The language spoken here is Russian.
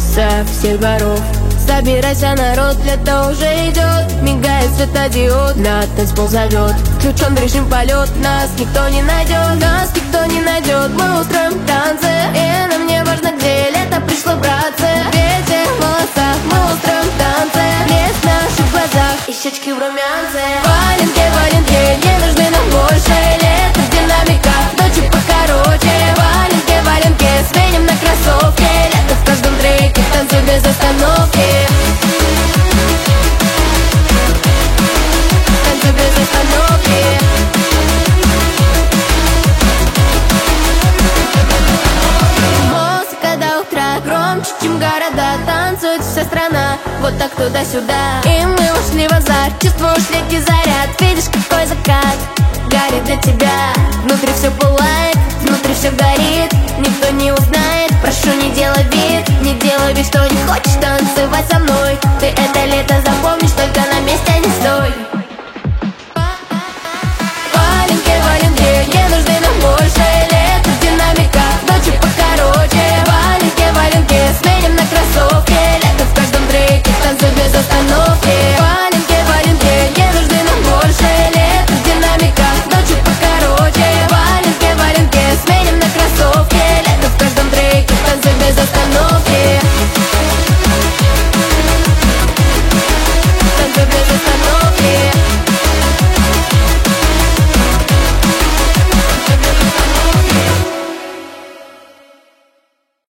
со всех дворов. Собирайся, народ, лето уже идет. Мигает светодиод, на танцпол зовет. Включен в режим полет, нас никто не найдет. Нас никто не найдет, мы устроим танцы. И нам не важно, где лето пришло, братцы. Ветер в волосах, мы устроим танцы. Блеск в наших глазах и щечки в румянце. Валенки, валенки, не нужны нам больше. Лето в динамиках, ночи покороче. Валенки, валенки, сменим на кроссовки. Лето в каждом треке, танцуй без остановки. Танцуй без остановки. Музыка до утра громче, чем города. Танцует вся страна, вот так туда-сюда. И мы ушли в азарт, чувствуешь легкий заряд. Видишь, какой закат горит для тебя. Внутри все пылает, внутри все горит. Никто не узнает, прошу, не делай вид. Не делай вид, что не хочешь танцевать со мной. Ты это лето